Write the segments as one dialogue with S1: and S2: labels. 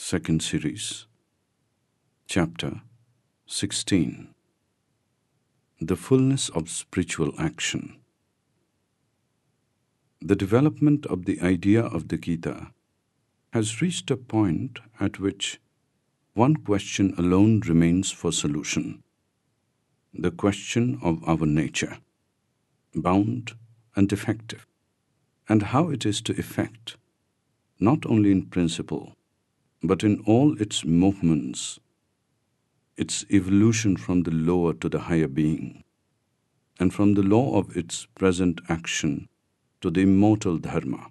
S1: Second Series, Chapter 16. The Fullness of Spiritual Action. The development of the idea of the Gita has reached a point at which one question alone remains for solution: the question of our nature, bound and defective, and how it is to effect, not only in principle, but in all its movements, its evolution from the lower to the higher being, and from the law of its present action to the immortal dharma.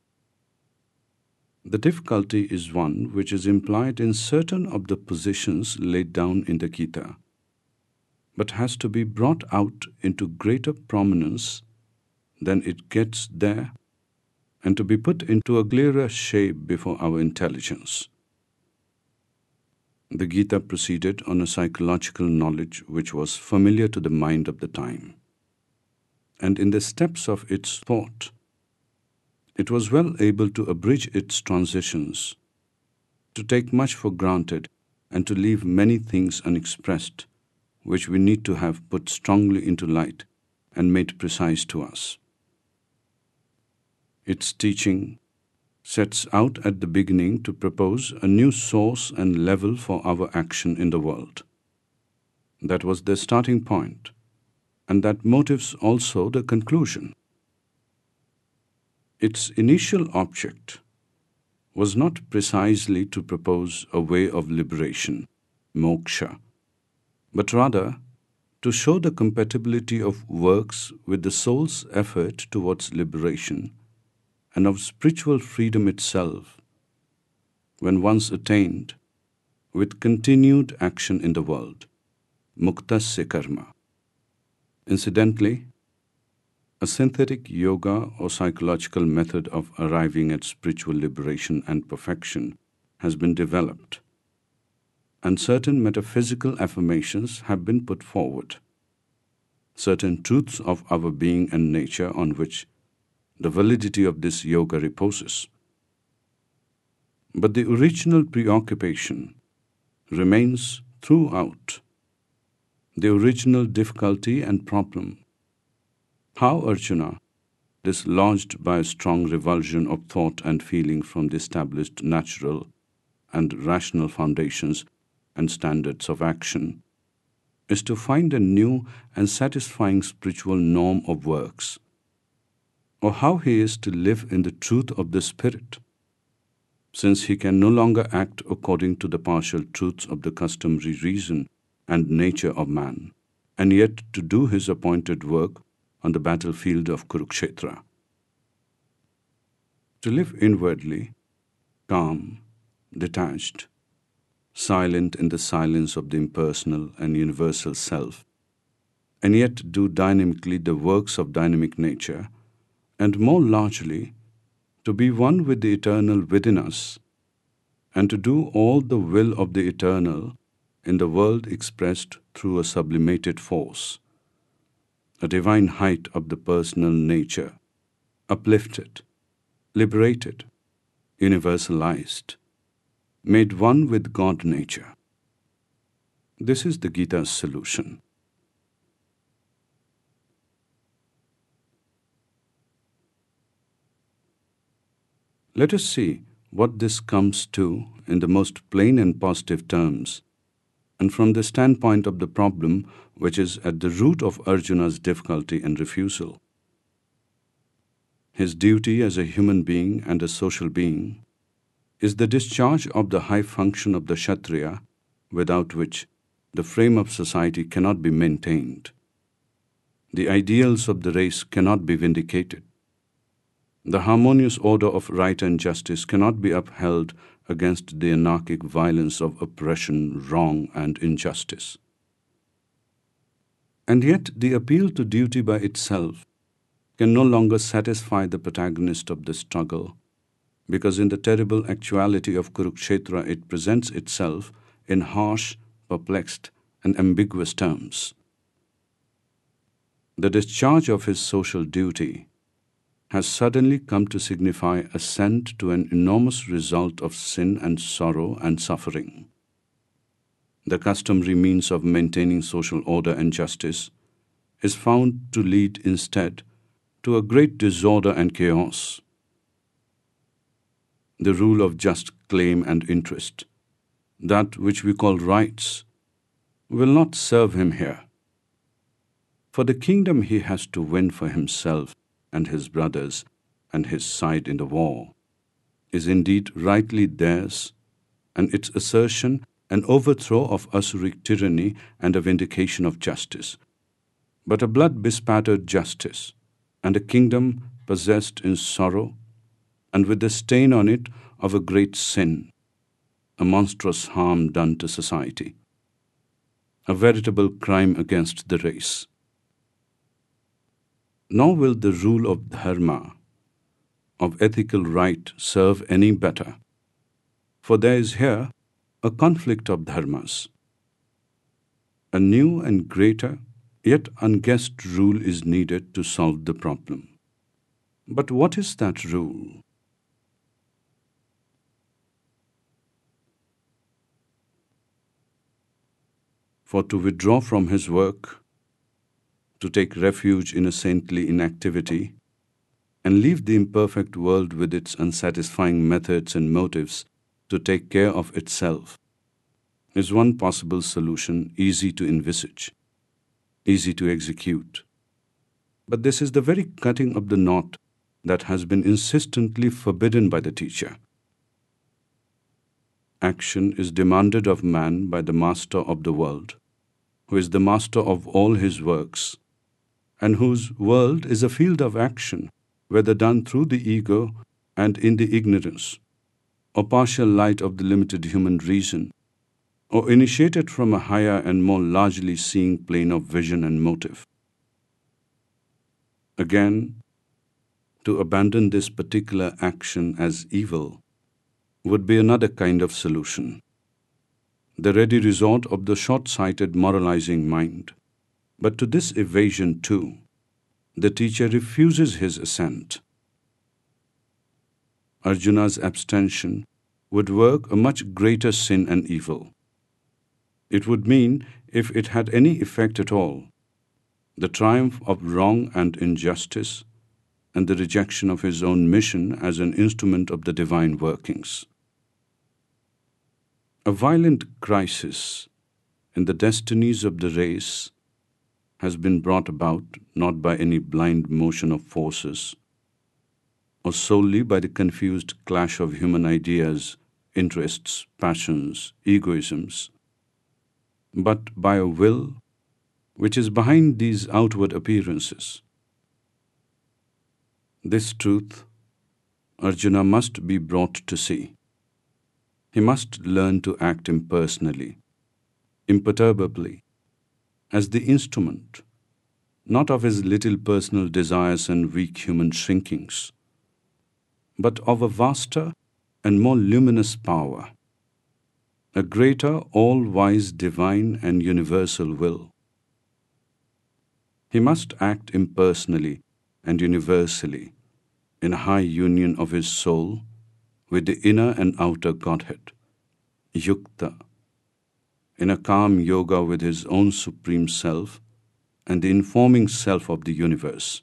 S1: The difficulty is one which is implied in certain of the positions laid down in the Gita, but has to be brought out into greater prominence than it gets there, and to be put into a clearer shape before our intelligence. The Gita proceeded on a psychological knowledge which was familiar to the mind of the time, and in the steps of its thought, it was well able to abridge its transitions, to take much for granted, and to leave many things unexpressed, which we need to have put strongly into light and made precise to us. Its teaching sets out at the beginning to propose a new source and level for our action in the world. That was the starting point, and that motives also the conclusion. Its initial object was not precisely to propose a way of liberation, moksha, but rather to show the compatibility of works with the soul's effort towards liberation and of spiritual freedom itself, when once attained, with continued action in the world, muktasya karma. Incidentally, a synthetic yoga or psychological method of arriving at spiritual liberation and perfection has been developed, and certain metaphysical affirmations have been put forward, certain truths of our being and nature on which the validity of this yoga reposes. But the original preoccupation remains throughout, the original difficulty and problem: how Arjuna, dislodged by a strong revulsion of thought and feeling from the established natural and rational foundations and standards of action, is to find a new and satisfying spiritual norm of works, or how he is to live in the truth of the Spirit, since he can no longer act according to the partial truths of the customary reason and nature of man, and yet to do his appointed work on the battlefield of Kurukshetra. To live inwardly, calm, detached, silent in the silence of the impersonal and universal self, and yet do dynamically the works of dynamic nature, and more largely, to be one with the eternal within us, and to do all the will of the eternal in the world expressed through a sublimated force, a divine height of the personal nature, uplifted, liberated, universalized, made one with God nature. This is the Gita's solution. Let us see what this comes to in the most plain and positive terms, and from the standpoint of the problem which is at the root of Arjuna's difficulty and refusal. His duty as a human being and a social being is the discharge of the high function of the Kshatriya, without which the frame of society cannot be maintained. The ideals of the race cannot be vindicated. The harmonious order of right and justice cannot be upheld against the anarchic violence of oppression, wrong, and injustice. And yet the appeal to duty by itself can no longer satisfy the protagonist of the struggle, because in the terrible actuality of Kurukshetra it presents itself in harsh, perplexed, and ambiguous terms. The discharge of his social duty has suddenly come to signify assent to an enormous result of sin and sorrow and suffering. The customary means of maintaining social order and justice is found to lead instead to a great disorder and chaos. The rule of just claim and interest, that which we call rights, will not serve him here. For the kingdom he has to win for himself and his brothers and his side in the war is indeed rightly theirs, and its assertion an overthrow of Asuric tyranny and a vindication of justice, but a blood-bespattered justice, and a kingdom possessed in sorrow, and with the stain on it of a great sin, a monstrous harm done to society, a veritable crime against the race. Nor will the rule of dharma, of ethical right, serve any better, for there is here a conflict of dharmas. A new and greater, yet unguessed rule is needed to solve the problem. But what is that rule? For to withdraw from his work, to take refuge in a saintly inactivity, and leave the imperfect world with its unsatisfying methods and motives to take care of itself, is one possible solution easy to envisage, easy to execute. But this is the very cutting of the knot that has been insistently forbidden by the teacher. Action is demanded of man by the master of the world, who is the master of all his works, and whose world is a field of action, whether done through the ego and in the ignorance, or partial light of the limited human reason, or initiated from a higher and more largely seeing plane of vision and motive. Again, to abandon this particular action as evil would be another kind of solution, the ready resort of the short-sighted moralizing mind. But to this evasion too, the teacher refuses his assent. Arjuna's abstention would work a much greater sin and evil. It would mean, if it had any effect at all, the triumph of wrong and injustice, and the rejection of his own mission as an instrument of the divine workings. A violent crisis in the destinies of the race has been brought about not by any blind motion of forces, or solely by the confused clash of human ideas, interests, passions, egoisms, but by a will which is behind these outward appearances. This truth Arjuna must be brought to see. He must learn to act impersonally, imperturbably, as the instrument, not of his little personal desires and weak human shrinkings, but of a vaster and more luminous power, a greater, all-wise, divine and universal will. He must act impersonally and universally in a high union of his soul with the inner and outer Godhead, Yukta, in a calm yoga with his own supreme self and the informing self of the universe.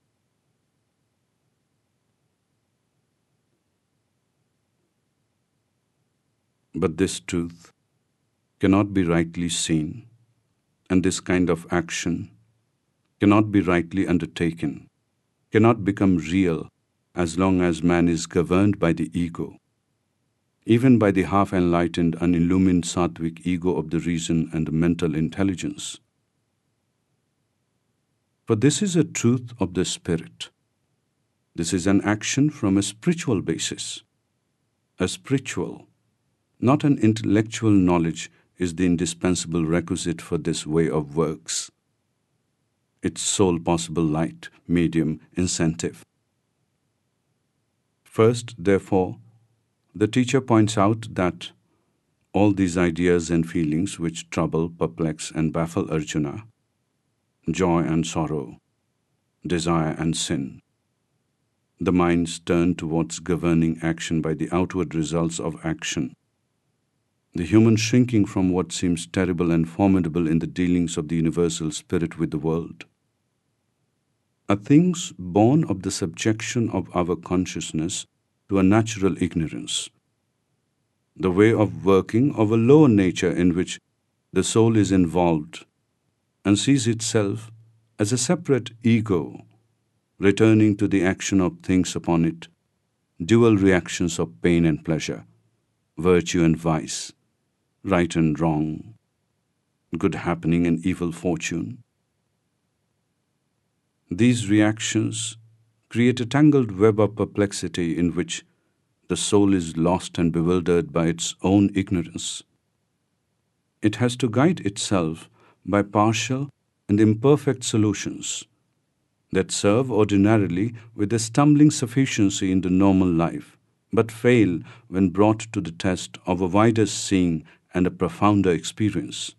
S1: But this truth cannot be rightly seen, and this kind of action cannot be rightly undertaken, cannot become real as long as man is governed by the ego, even by the half-enlightened, unillumined sattvic ego of the reason and the mental intelligence. For this is a truth of the spirit. This is an action from a spiritual basis. A spiritual, not an intellectual knowledge is the indispensable requisite for this way of works, its sole possible light, medium, incentive. First, therefore, the teacher points out that all these ideas and feelings which trouble, perplex, and baffle Arjuna, joy and sorrow, desire and sin, The minds turn towards governing action by the outward results of action. The human shrinking from what seems terrible and formidable in the dealings of the universal spirit with the world are things born of the subjection of our consciousness to a natural ignorance, the way of working of a lower nature in which the soul is involved and sees itself as a separate ego, returning to the action of things upon it, dual reactions of pain and pleasure, virtue and vice, right and wrong, good happening and evil fortune. These reactions create a tangled web of perplexity in which the soul is lost and bewildered by its own ignorance. It has to guide itself by partial and imperfect solutions that serve ordinarily with a stumbling sufficiency in the normal life, but fail when brought to the test of a wider seeing and a profounder experience.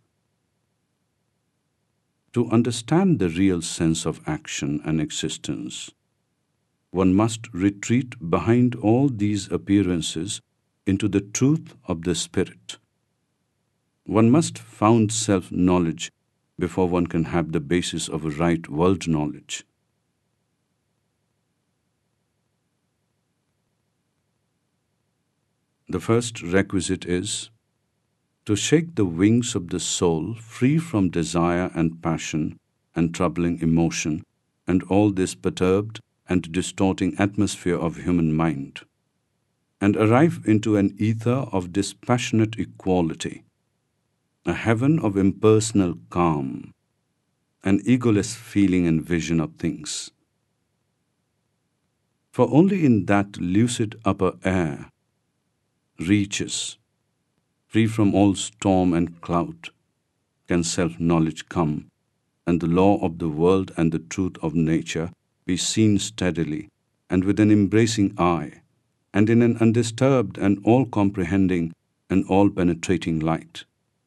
S1: To understand the real sense of action and existence, one must retreat behind all these appearances into the truth of the spirit. One must found self-knowledge before one can have the basis of a right world knowledge. The first requisite is to shake the wings of the soul free from desire and passion and troubling emotion and all this perturbed and distorting atmosphere of human mind, and arrive into an ether of dispassionate equality, a heaven of impersonal calm, an egoless feeling and vision of things. For only in that lucid upper air reaches, free from all storm and cloud, can self-knowledge come, and the law of the world and the truth of nature be seen steadily and with an embracing eye, and in an undisturbed and all-comprehending and all-penetrating light.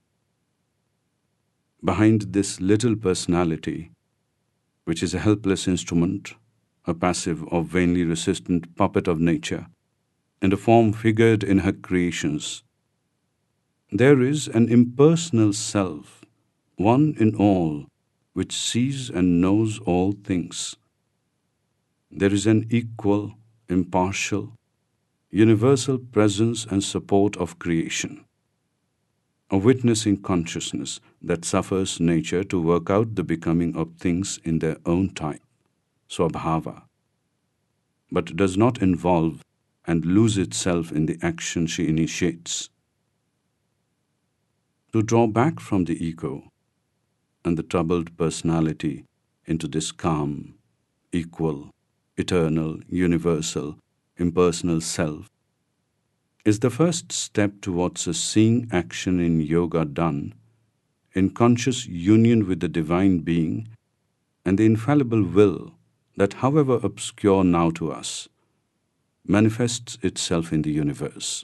S1: Behind this little personality, which is a helpless instrument, a passive or vainly resistant puppet of nature, and a form figured in her creations, there is an impersonal self, one in all, which sees and knows all things. There is an equal, impartial, universal presence and support of creation, a witnessing consciousness that suffers nature to work out the becoming of things in their own time, swabhava, but does not involve and lose itself in the action she initiates. To draw back from the ego and the troubled personality into this calm, equal, eternal, universal, impersonal self is the first step towards a seeing action in yoga done in conscious union with the divine being and the infallible will that, however obscure now to us, manifests itself in the universe.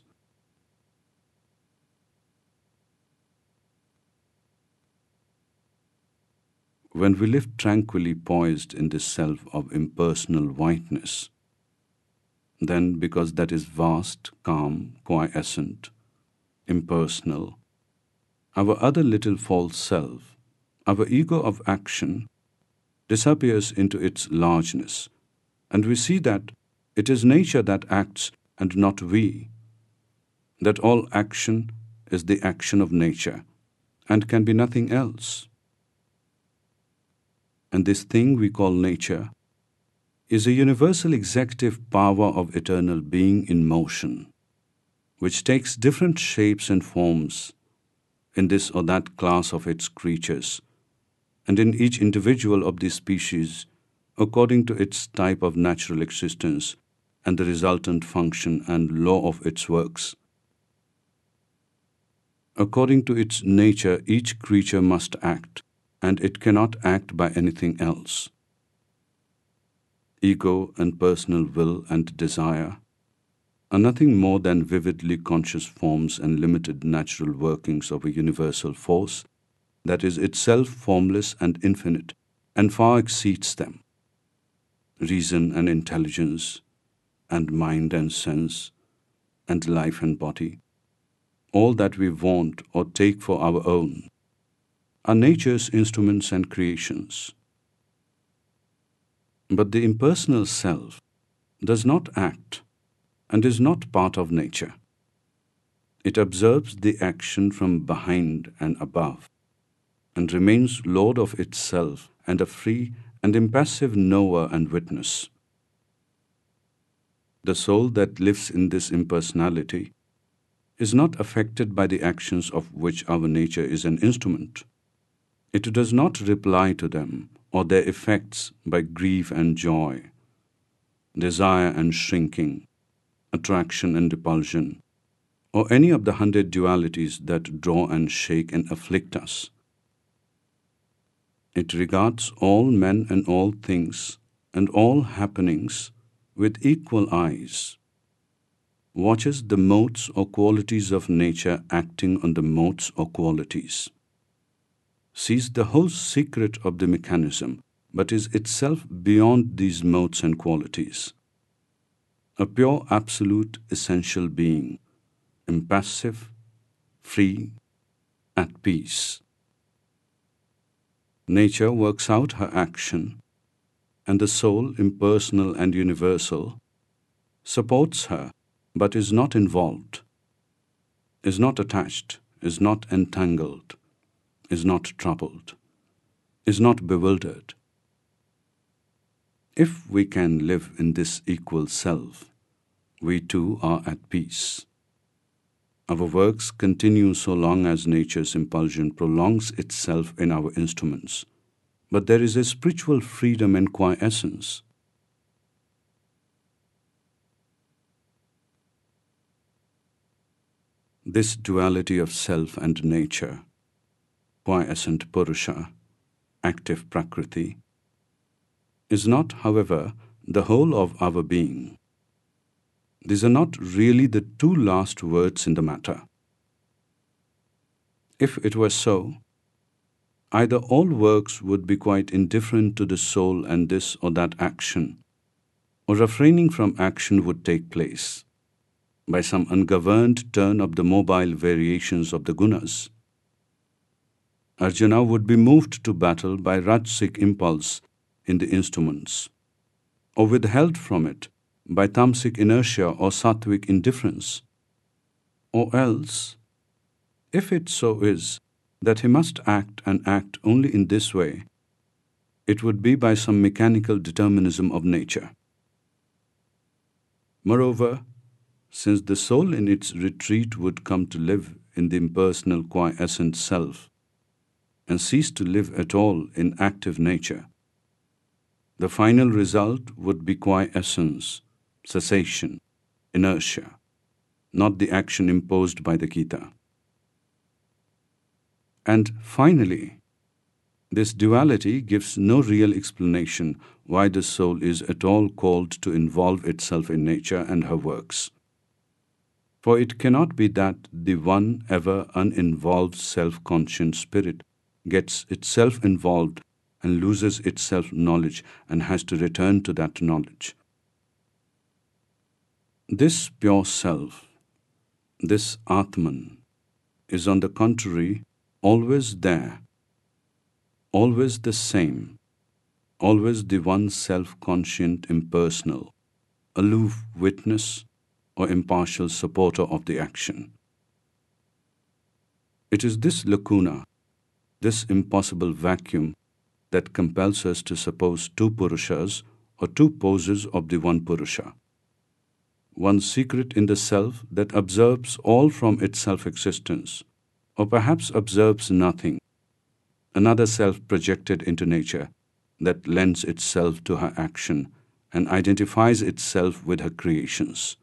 S1: When we live tranquilly poised in this self of impersonal whiteness, then because that is vast, calm, quiescent, impersonal, our other little false self, our ego of action, disappears into its largeness, and we see that it is nature that acts and not we, that all action is the action of nature and can be nothing else. And this thing we call nature is a universal executive power of eternal being in motion, which takes different shapes and forms in this or that class of its creatures, and in each individual of the species according to its type of natural existence and the resultant function and law of its works. According to its nature, each creature must act, and it cannot act by anything else. Ego and personal will and desire are nothing more than vividly conscious forms and limited natural workings of a universal force that is itself formless and infinite and far exceeds them. Reason and intelligence, and mind and sense and life and body, all that we want or take for our own, are nature's instruments and creations. But the impersonal self does not act and is not part of nature. It observes the action from behind and above, and remains lord of itself and a free and impassive knower and witness. The soul that lives in this impersonality is not affected by the actions of which our nature is an instrument. It does not reply to them or their effects by grief and joy, desire and shrinking, attraction and repulsion, or any of the 100 dualities that draw and shake and afflict us. It regards all men and all things and all happenings with equal eyes, watches the modes or qualities of nature acting on the modes or qualities, sees the whole secret of the mechanism, but is itself beyond these modes and qualities, a pure absolute essential being, impassive, free, at peace. Nature works out her action, and the soul, impersonal and universal, supports her but is not involved, is not attached, is not entangled, is not troubled, is not bewildered. If we can live in this equal self, we too are at peace. Our works continue so long as nature's impulsion prolongs itself in our instruments, but there is a spiritual freedom and quiescence. This duality of self and nature, quiescent Purusha, active Prakriti, is not, however, the whole of our being. These are not really the two last words in the matter. If it were so, either all works would be quite indifferent to the soul and this or that action, or refraining from action would take place by some ungoverned turn of the mobile variations of the gunas. Arjuna would be moved to battle by Rajasic impulse in the instruments, or withheld from it by Tamasic inertia or Sattvic indifference. Or else, if it so is that he must act and act only in this way, it would be by some mechanical determinism of nature. Moreover, since the soul in its retreat would come to live in the impersonal quiescent self and cease to live at all in active nature, the final result would be quiescence, cessation, inertia, not the action imposed by the Gita. And finally, this duality gives no real explanation why the soul is at all called to involve itself in nature and her works. For it cannot be that the one ever uninvolved self-conscious spirit gets itself involved and loses its self-knowledge and has to return to that knowledge. This pure self, this Atman, is on the contrary always there, always the same, always the one self-conscient impersonal, aloof witness or impartial supporter of the action. It is this lacuna, this impossible vacuum, that compels us to suppose two Purushas or two poses of the one Purusha. One secret in the self that observes all from its self-existence, or perhaps observes nothing. Another self projected into nature that lends itself to her action and identifies itself with her creations.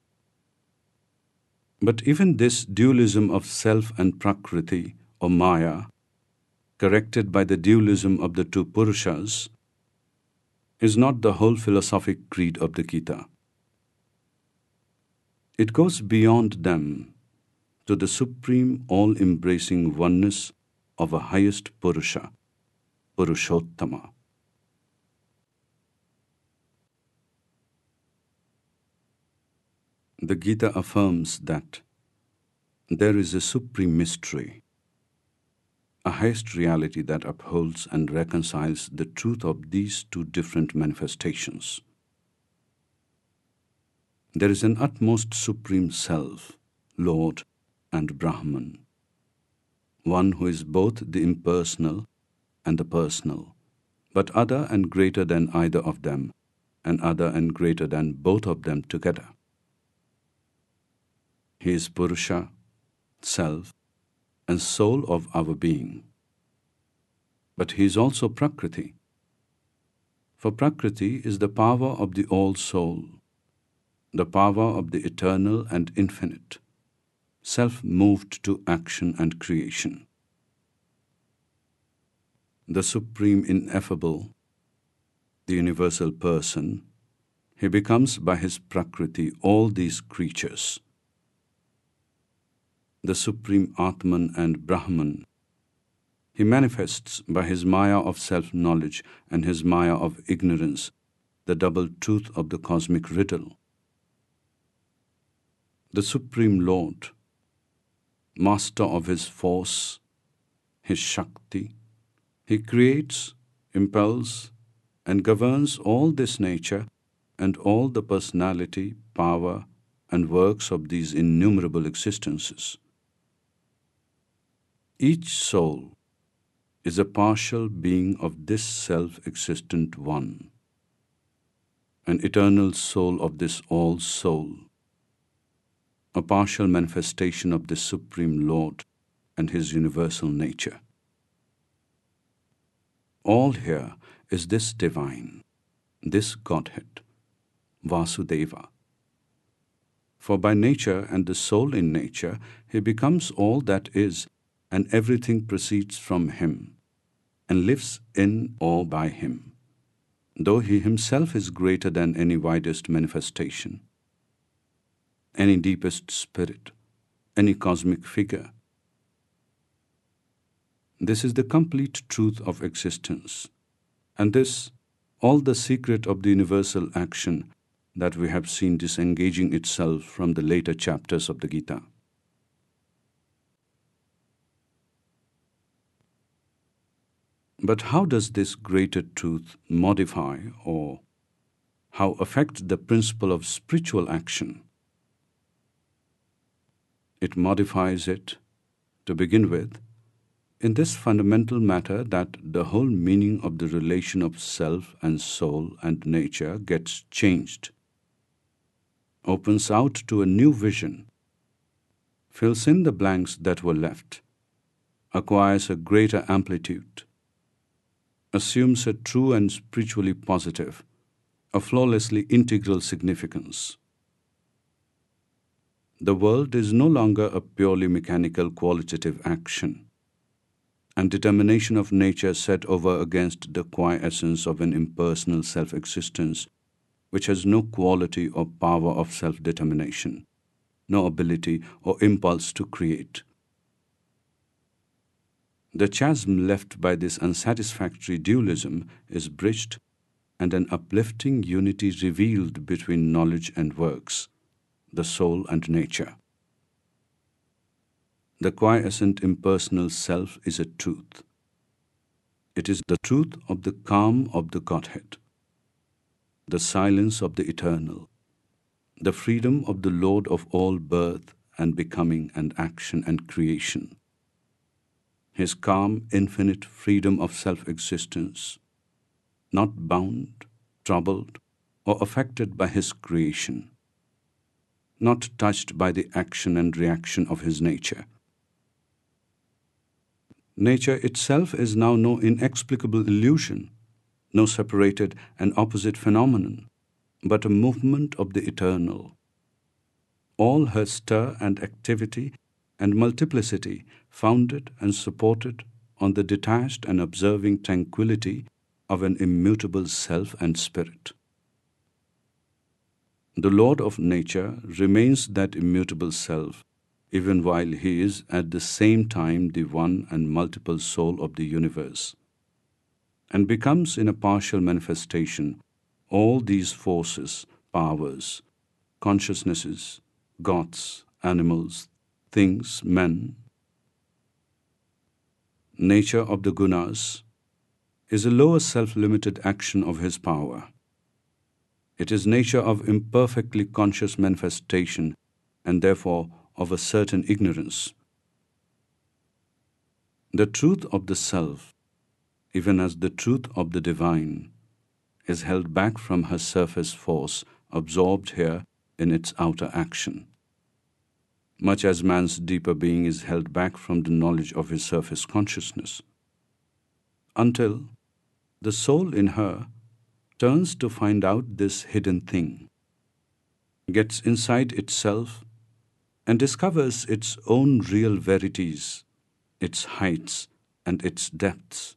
S1: But even this dualism of self and Prakriti or Maya, corrected by the dualism of the two Purushas, is not the whole philosophic creed of the Gita. It goes beyond them to the supreme all-embracing oneness of a highest Purusha, Purushottama. The Gita affirms that there is a supreme mystery, a highest reality that upholds and reconciles the truth of these two different manifestations. There is an utmost supreme self, Lord and Brahman, one who is both the impersonal and the personal, but other and greater than either of them, and other and greater than both of them together. He is Purusha, self, and soul of our being. But he is also Prakriti, for Prakriti is the power of the All-Soul, the power of the eternal and infinite, self-moved to action and creation. The Supreme Ineffable, the Universal Person, he becomes by his Prakriti all these creatures. The Supreme Atman and Brahman, he manifests by his Maya of self-knowledge and his Maya of ignorance, the double truth of the cosmic riddle. The Supreme Lord, master of his force, his Shakti, he creates, impels, and governs all this nature and all the personality, power, and works of these innumerable existences. Each soul is a partial being of this self-existent one, an eternal soul of this all-soul, a partial manifestation of the Supreme Lord and his universal nature. All here is this divine, this Godhead, Vasudeva. For by nature and the soul in nature, he becomes all that is, and everything proceeds from him, and lives in or by him, though he himself is greater than any widest manifestation, any deepest spirit, any cosmic figure. This is the complete truth of existence, and this, all the secret of the universal action that we have seen disengaging itself from the later chapters of the Gita. But how does this greater truth modify or how affect the principle of spiritual action? It modifies it, to begin with, in this fundamental matter that the whole meaning of the relation of self and soul and nature gets changed, opens out to a new vision, fills in the blanks that were left, acquires a greater amplitude, assumes a true and spiritually positive, a flawlessly integral significance. The world is no longer a purely mechanical qualitative action and determination of nature set over against the quiescence of an impersonal self-existence which has no quality or power of self-determination, no ability or impulse to create. The chasm left by this unsatisfactory dualism is bridged and an uplifting unity revealed between knowledge and works, the soul and nature. The quiescent impersonal self is a truth. It is the truth of the calm of the Godhead, the silence of the eternal, the freedom of the Lord of all birth and becoming and action and creation. His calm, infinite freedom of self-existence, not bound, troubled, or affected by his creation, not touched by the action and reaction of his nature. Nature itself is now no inexplicable illusion, no separated and opposite phenomenon, but a movement of the eternal. All her stir and activity and multiplicity founded and supported on the detached and observing tranquility of an immutable self and spirit. The Lord of nature remains that immutable self, even while he is at the same time the one and multiple soul of the universe, and becomes in a partial manifestation all these forces, powers, consciousnesses, gods, animals, things, men. Nature of the gunas is a lower self-limited action of his power. It is nature of imperfectly conscious manifestation and therefore of a certain ignorance. The truth of the self, even as the truth of the divine, is held back from her surface force absorbed here in its outer action, much as man's deeper being is held back from the knowledge of his surface consciousness, until the soul in her turns to find out this hidden thing, gets inside itself, and discovers its own real verities, its heights and its depths.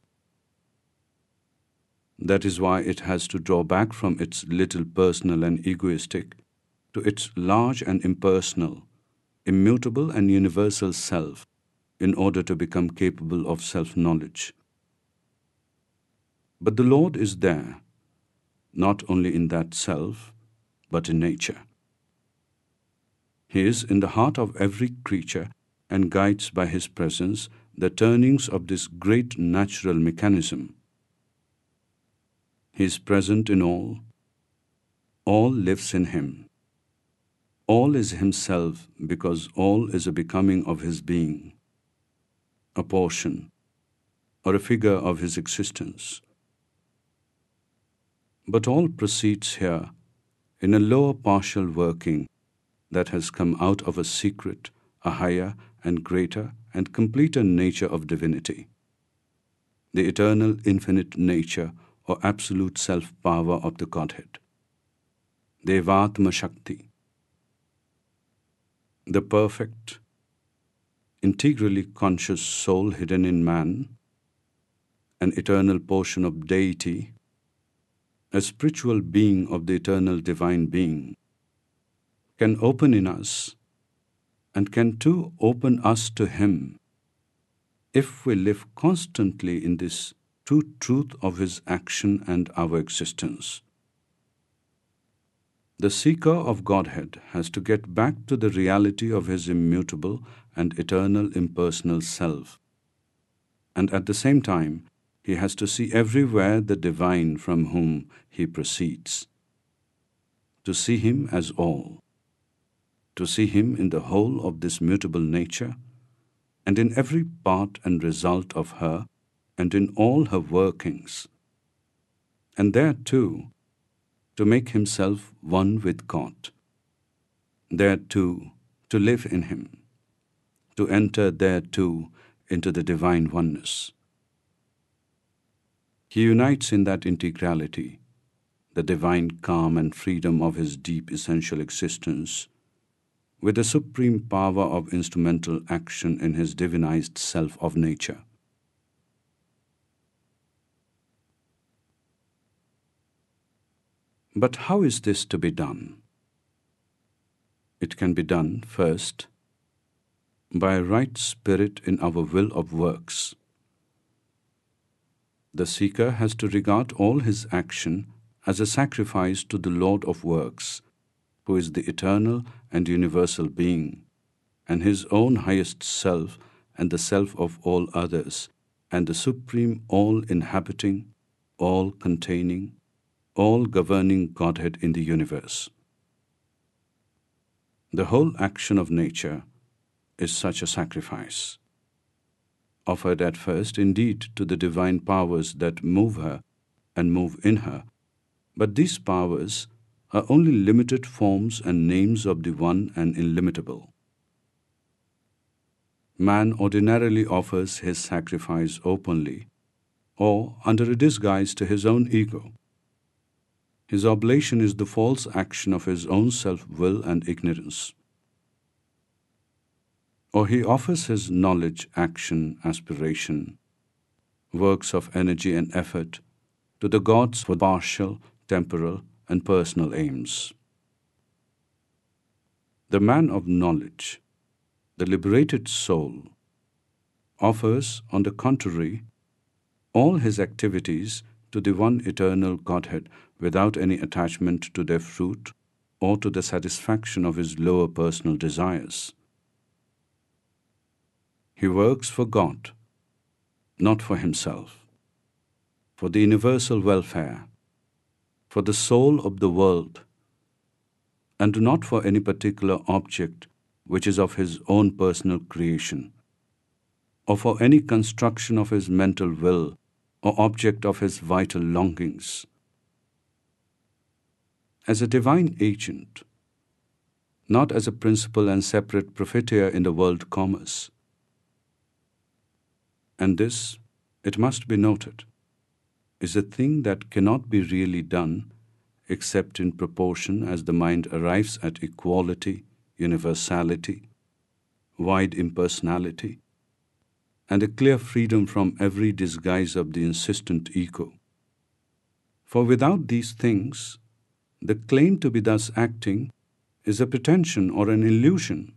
S1: That is why it has to draw back from its little personal and egoistic to its large and impersonal, immutable and universal self in order to become capable of self-knowledge. But the Lord is there, not only in that self, but in nature. He is in the heart of every creature and guides by His presence the turnings of this great natural mechanism. He is present in all lives in Him. All is Himself because all is a becoming of His being, a portion or a figure of His existence. But all proceeds here in a lower partial working that has come out of a secret, a higher and greater and completer nature of divinity, the eternal infinite nature or absolute self-power of the Godhead, Devatma Shakti, the perfect, integrally conscious soul hidden in man, an eternal portion of deity, a spiritual being of the eternal divine being, can open in us and can too open us to Him if we live constantly in this true truth of His action and our existence. The seeker of Godhead has to get back to the reality of his immutable and eternal impersonal self, and at the same time he has to see everywhere the divine from whom he proceeds, to see Him as all, to see Him in the whole of this mutable nature, and in every part and result of her, and in all her workings, and there too to make himself one with God, there too to live in Him, to enter there too into the divine oneness. He unites in that integrality the divine calm and freedom of his deep essential existence with the supreme power of instrumental action in his divinized self of nature. But how is this to be done? It can be done, first, by a right spirit in our will of works. The seeker has to regard all his action as a sacrifice to the Lord of works, who is the eternal and universal being, and his own highest self and the self of all others, and the supreme all-inhabiting, all-containing, all-governing Godhead in the universe. The whole action of nature is such a sacrifice, offered at first indeed to the divine powers that move her and move in her, but these powers are only limited forms and names of the one and illimitable. Man ordinarily offers his sacrifice openly or under a disguise to his own ego. His oblation is the false action of his own self-will and ignorance. Or he offers his knowledge, action, aspiration, works of energy and effort to the gods for partial, temporal, and personal aims. The man of knowledge, the liberated soul, offers, on the contrary, all his activities to the one eternal Godhead without any attachment to their fruit or to the satisfaction of his lower personal desires. He works for God, not for himself, for the universal welfare, for the soul of the world, and not for any particular object which is of his own personal creation, or for any construction of his mental will or object of his vital longings. As a divine agent, not as a principal and separate profiteer in the world commerce. And this, it must be noted, is a thing that cannot be really done except in proportion as the mind arrives at equality, universality, wide impersonality, and a clear freedom from every disguise of the insistent ego. For without these things, the claim to be thus acting is a pretension or an illusion.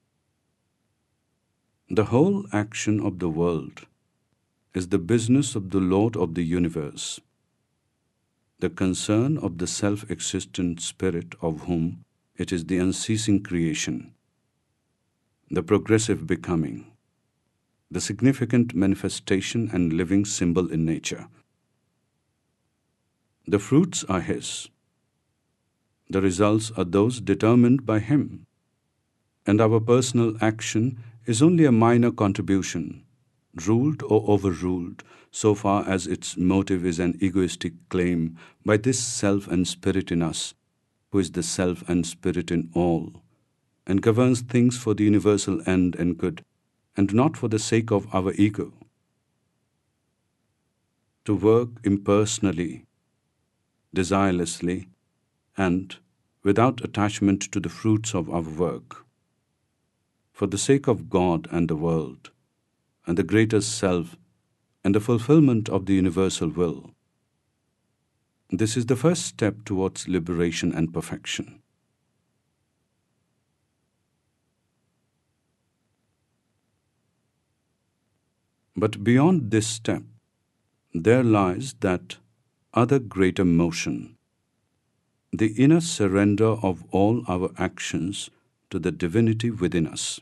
S1: The whole action of the world is the business of the Lord of the universe, the concern of the self-existent Spirit of whom it is the unceasing creation, the progressive becoming, the significant manifestation and living symbol in nature. The fruits are His. The results are those determined by Him, and our personal action is only a minor contribution, ruled or overruled, so far as its motive is an egoistic claim by this self and spirit in us, who is the self and spirit in all, and governs things for the universal end and good, and not for the sake of our ego. To work impersonally, desirelessly, and without attachment to the fruits of our work, for the sake of God and the world, and the greater self, and the fulfillment of the universal will. This is the first step towards liberation and perfection. But beyond this step, there lies that other greater motion, the inner surrender of all our actions to the divinity within us.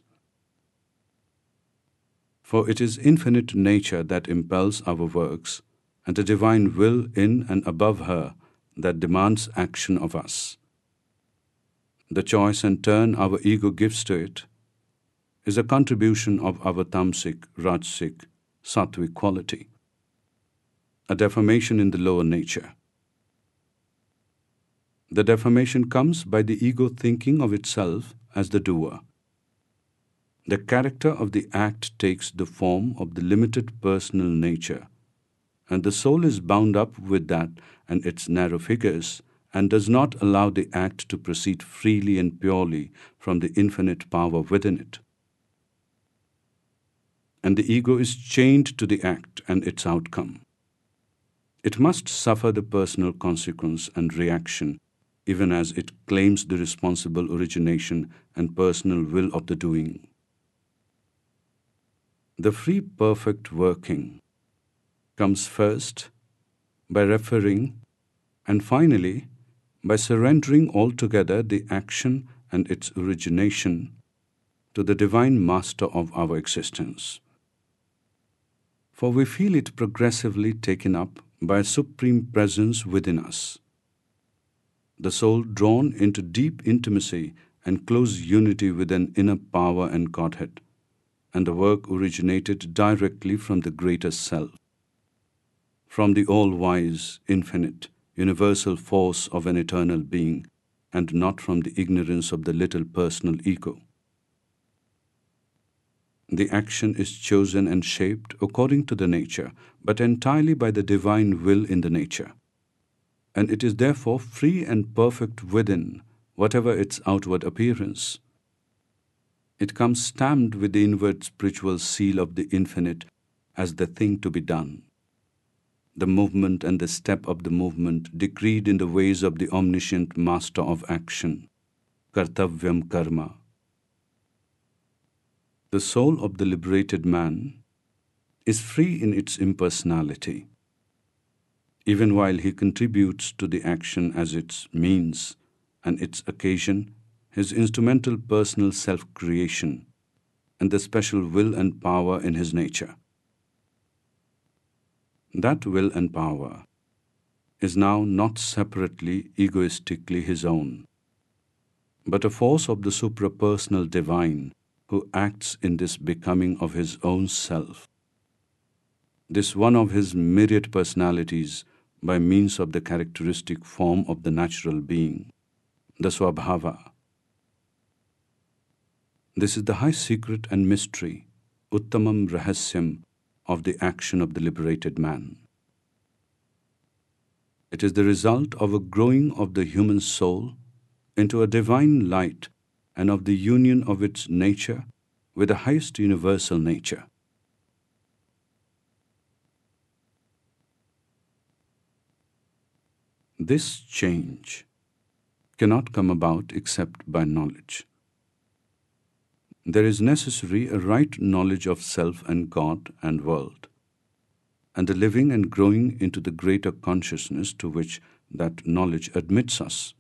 S1: For it is infinite nature that impels our works, and a divine will in and above her that demands action of us. The choice and turn our ego gives to it is a contribution of our tamasic, rajasic, sattvic quality, a deformation in the lower nature. The deformation comes by the ego thinking of itself as the doer. The character of the act takes the form of the limited personal nature, and the soul is bound up with that and its narrow figures, and does not allow the act to proceed freely and purely from the infinite power within it. And the ego is chained to the act and its outcome. It must suffer the personal consequence and reaction, even as it claims the responsible origination and personal will of the doing. The free perfect working comes first by referring, and finally by surrendering altogether the action and its origination to the Divine Master of our existence. For we feel it progressively taken up by a supreme presence within us, the soul drawn into deep intimacy and close unity with an inner power and Godhead, and the work originated directly from the greater self, from the all-wise, infinite, universal force of an eternal being, and not from the ignorance of the little personal ego. The action is chosen and shaped according to the nature, but entirely by the divine will in the nature, and it is therefore free and perfect within, whatever its outward appearance. It comes stamped with the inward spiritual seal of the infinite as the thing to be done, the movement and the step of the movement decreed in the ways of the omniscient master of action, kartavyam karma. The soul of the liberated man is free in its impersonality, even while he contributes to the action as its means and its occasion, his instrumental personal self-creation, and the special will and power in his nature. That will and power is now not separately, egoistically his own, but a force of the suprapersonal divine who acts in this becoming of his own self, this one of his myriad personalities by means of the characteristic form of the natural being, the Swabhava. This is the high secret and mystery, Uttamam Rahasyam, of the action of the liberated man. It is the result of a growing of the human soul into a divine light and of the union of its nature with the highest universal nature. This change cannot come about except by knowledge. There is necessary a right knowledge of self and God and world, and the living and growing into the greater consciousness to which that knowledge admits us.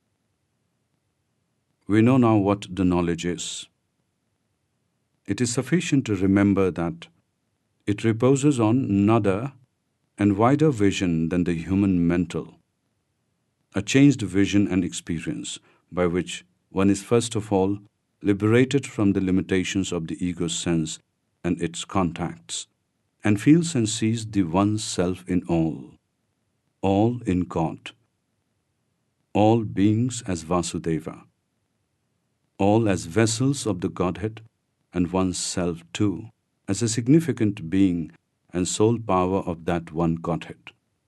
S1: We know now what the knowledge is. It is sufficient to remember that it reposes on another and wider vision than the human mental, a changed vision and experience by which one is first of all liberated from the limitations of the ego's sense and its contacts, and feels and sees the one self in all in God, all beings as Vasudeva, all as vessels of the Godhead, and one's self too as a significant being and sole power of that one Godhead.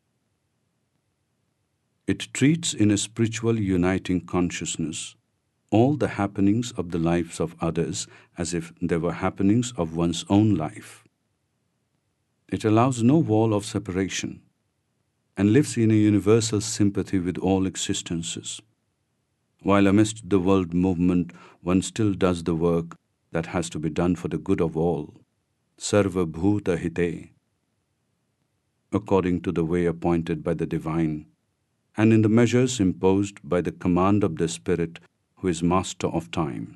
S1: It treats in a spiritual uniting consciousness all the happenings of the lives of others as if they were happenings of one's own life. It allows no wall of separation and lives in a universal sympathy with all existences, while amidst the world movement one still does the work that has to be done for the good of all, Sarva Bhuta Hite, according to the way appointed by the Divine, and in the measures imposed by the command of the Spirit who is master of time.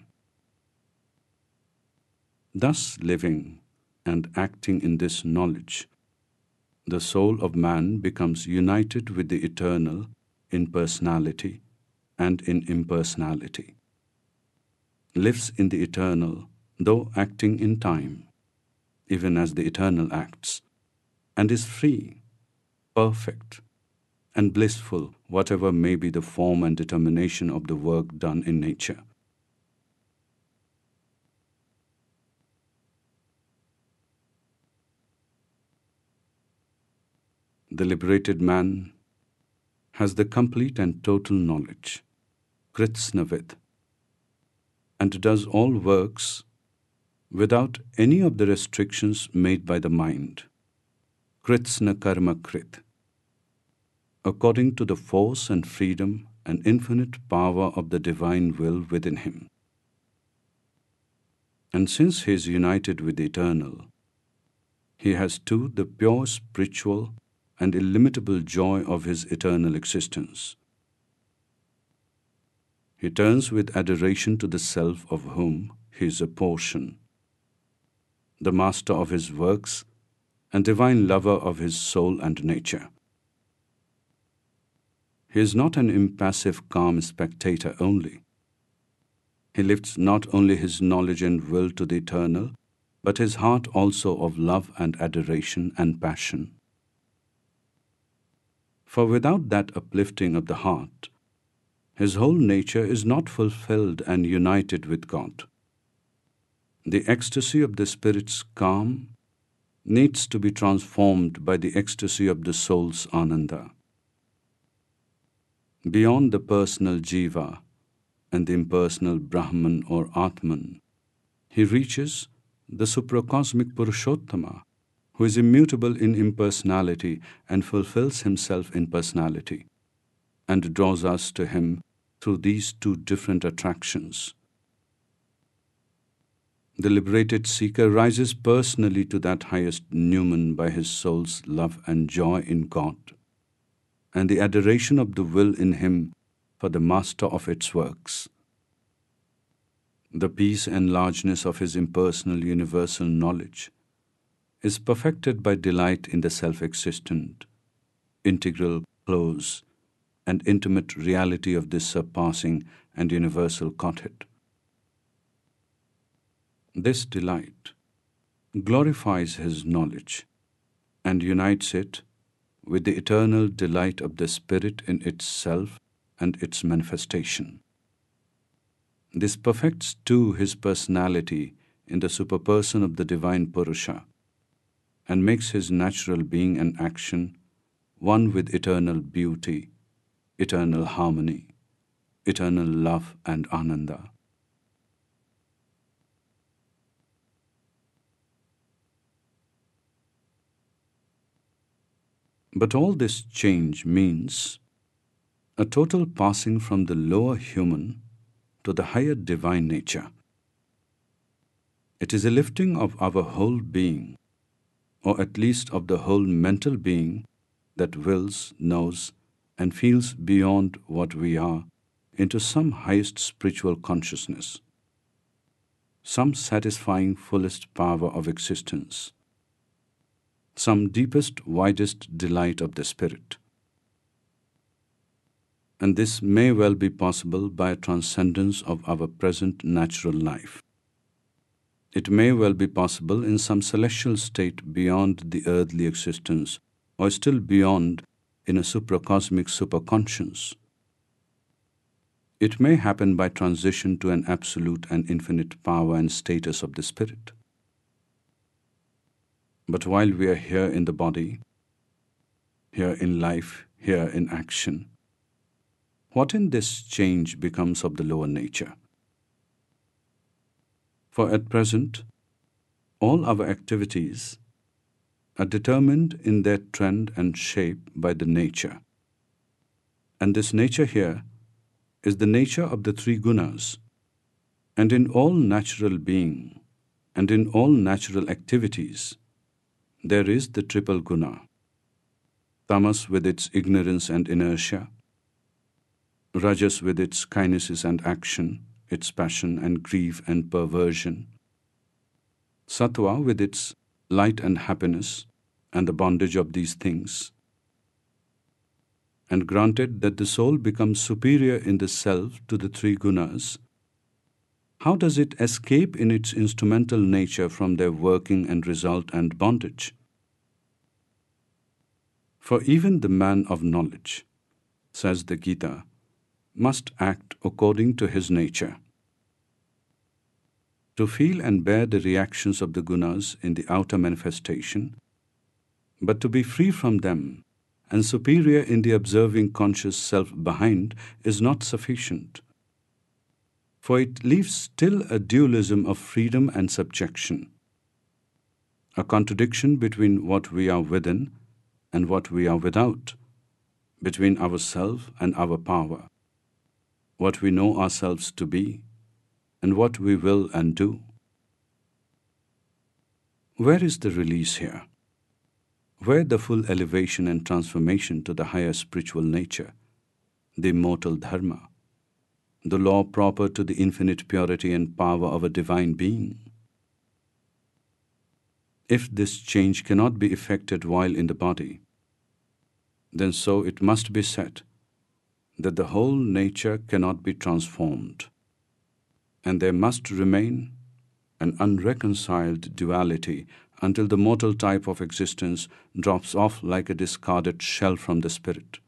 S1: Thus living and acting in this knowledge, the soul of man becomes united with the eternal in personality and in impersonality, lives in the eternal though acting in time, even as the eternal acts, and is free, perfect, and blissful, whatever may be the form and determination of the work done in nature. The liberated man has the complete and total knowledge, Kritsnavid, and does all works without any of the restrictions made by the mind, Kritsna Karma Krit, according to the force and freedom and infinite power of the divine will within him. And since he is united with the eternal, he has too the pure spiritual and illimitable joy of his eternal existence. He turns with adoration to the self of whom he is a portion, the master of his works and divine lover of his soul and nature. He is not an impassive, calm spectator only. He lifts not only his knowledge and will to the eternal, but his heart also of love and adoration and passion. For without that uplifting of the heart, his whole nature is not fulfilled and united with God. The ecstasy of the spirit's calm needs to be transformed by the ecstasy of the soul's ananda. Beyond the personal jiva and the impersonal Brahman or Atman, he reaches the supracosmic Purushottama, who is immutable in impersonality and fulfills himself in personality, and draws us to him through these two different attractions. The liberated seeker rises personally to that highest noumen by his soul's love and joy in God, and the adoration of the will in him for the master of its works. The peace and largeness of his impersonal universal knowledge is perfected by delight in the self-existent, integral, close, and intimate reality of this surpassing and universal Godhead. This delight glorifies his knowledge and unites it with the eternal delight of the Spirit in itself and its manifestation. This perfects too his personality in the superperson of the divine Purusha and makes his natural being and action one with eternal beauty, eternal harmony, eternal love and ananda. But all this change means a total passing from the lower human to the higher divine nature. It is a lifting of our whole being, or at least of the whole mental being that wills, knows, and feels beyond what we are into some highest spiritual consciousness, some satisfying fullest power of existence, some deepest, widest delight of the Spirit. And this may well be possible by a transcendence of our present natural life. It may well be possible in some celestial state beyond the earthly existence, or still beyond in a supracosmic superconscience. It may happen by transition to an absolute and infinite power and status of the Spirit. But while we are here in the body, here in life, here in action, what in this change becomes of the lower nature? For at present, all our activities are determined in their trend and shape by the nature. And this nature here is the nature of the three gunas. And in all natural being and in all natural activities, there is the triple guna: tamas with its ignorance and inertia, rajas with its kinesis and action, its passion and grief and perversion, sattva with its light and happiness and the bondage of these things. And granted that the soul becomes superior in the self to the three gunas, how does it escape in its instrumental nature from their working and result and bondage? For even the man of knowledge, says the Gita, must act according to his nature. To feel and bear the reactions of the gunas in the outer manifestation, but to be free from them and superior in the observing conscious self behind is not sufficient. For it leaves still a dualism of freedom and subjection, a contradiction between what we are within and what we are without, between ourself and our power, what we know ourselves to be, and what we will and do. Where is the release here? Where the full elevation and transformation to the higher spiritual nature, the immortal dharma, the law proper to the infinite purity and power of a divine being? If this change cannot be effected while in the body, then so it must be said that the whole nature cannot be transformed, and there must remain an unreconciled duality until the mortal type of existence drops off like a discarded shell from the spirit.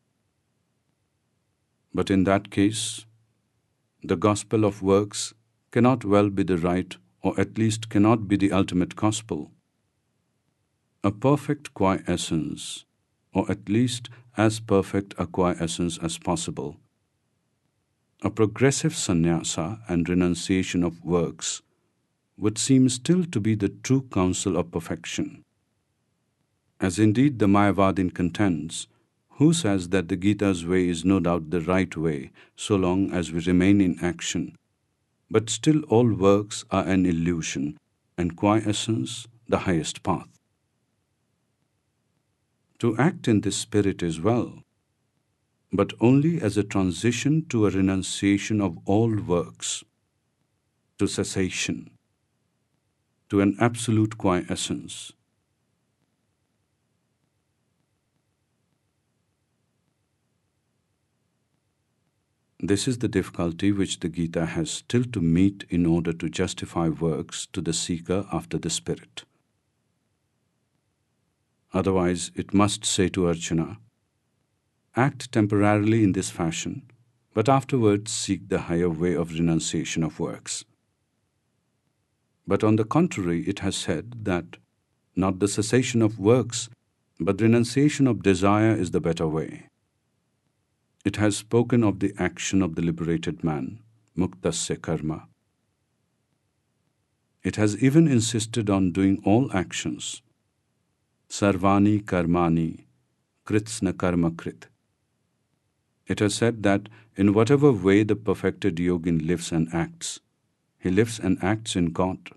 S1: But in that case, the gospel of works cannot well be the right, or at least cannot be the ultimate gospel. A perfect quiescence, or at least as perfect a quiescence as possible, a progressive sannyasa and renunciation of works would seem still to be the true counsel of perfection. As indeed the Mayavadin contends, who says that the Gita's way is no doubt the right way so long as we remain in action, but still all works are an illusion and quiescence the highest path. To act in this spirit is well, but only as a transition to a renunciation of all works, to cessation, to an absolute quiescence. This is the difficulty which the Gita has still to meet in order to justify works to the seeker after the spirit. Otherwise, it must say to Arjuna, act temporarily in this fashion, but afterwards seek the higher way of renunciation of works. But on the contrary, it has said that not the cessation of works, but renunciation of desire is the better way. It has spoken of the action of the liberated man, muktasya karma. It has even insisted on doing all actions, sarvani karmani kritsna karma krit. It has said that in whatever way the perfected yogin lives and acts, he lives and acts in God.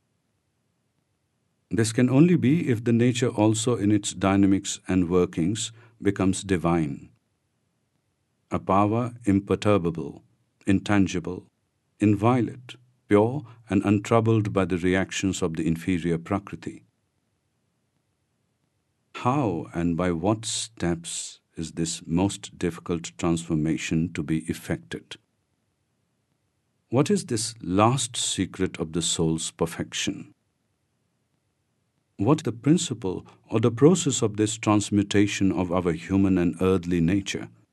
S1: This can only be if the nature also in its dynamics and workings becomes divine, a power imperturbable, intangible, inviolate, pure and untroubled by the reactions of the inferior Prakriti. How and by what steps is this most difficult transformation to be effected? What is this last secret of the soul's perfection? What is the principle or the process of this transmutation of our human and earthly nature?